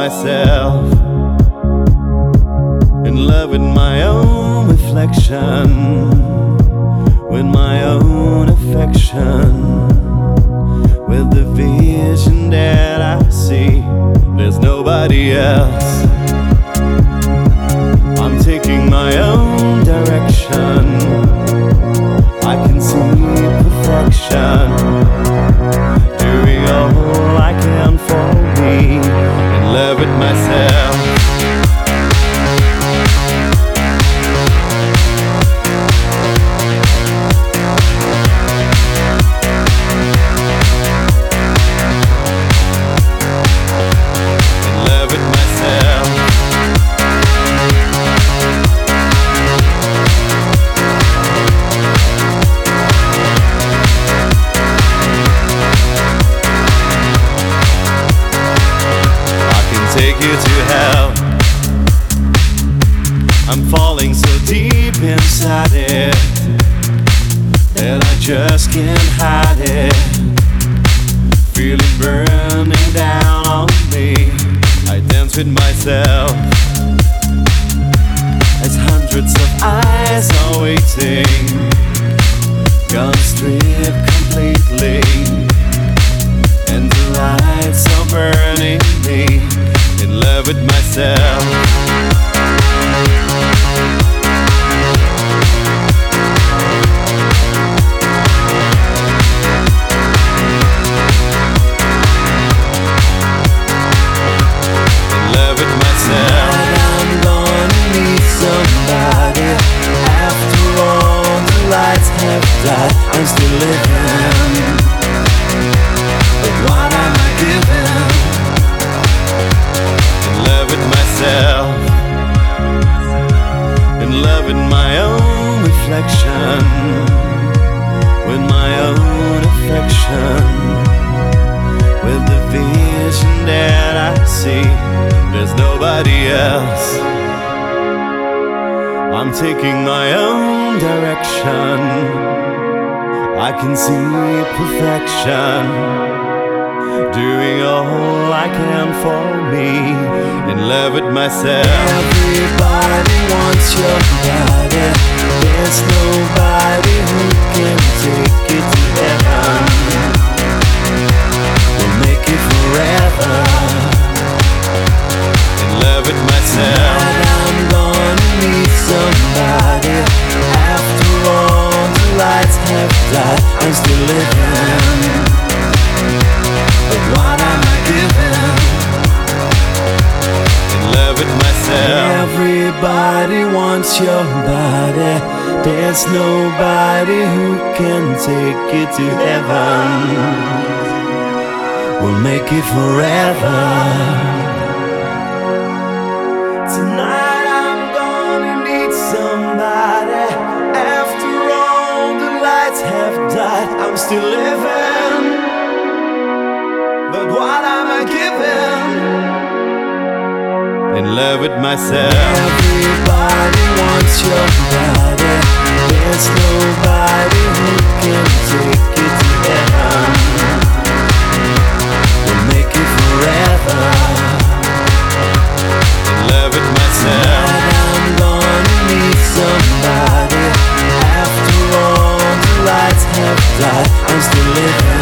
myself, in love with my own reflection, with my own affection, with the vision that I see. There's nobody else. I'm taking my own direction. I can see perfection, doing all I can for me, in love with myself. Take you to hell. I'm falling so deep inside it that I just can't hide it. Feel it burning down on me. I dance with myself as hundreds of eyes are waiting. Gone strip completely, and the lights are burning me, in love with myself. In love with myself. I'm gonna need somebody. After all the lights have died, I'm still living. But what am I giving? In love with myself, in love with my own reflection, with my own affection, with the vision that I see. There's nobody else. I'm taking my own direction. I can see perfection, doing all I can for me, in love with myself. Everybody wants your body. There's nobody who can take it to heaven. We'll make it forever, in love with myself. Tonight I'm gonna need somebody. After all the lights have died, I'm still living. But what am I giving? In love with myself. Everybody wants your body. There's nobody who can take it to heaven. We'll make it forever. Tonight I'm gonna need somebody. After all the lights have died, I'm still living. But what am I giving? In love with myself. Everybody wants your body. There's nobody who can take it to heaven. We'll make it forever, in love with myself. Tonight I'm gonna need somebody. After all the lights have died, I'm still living.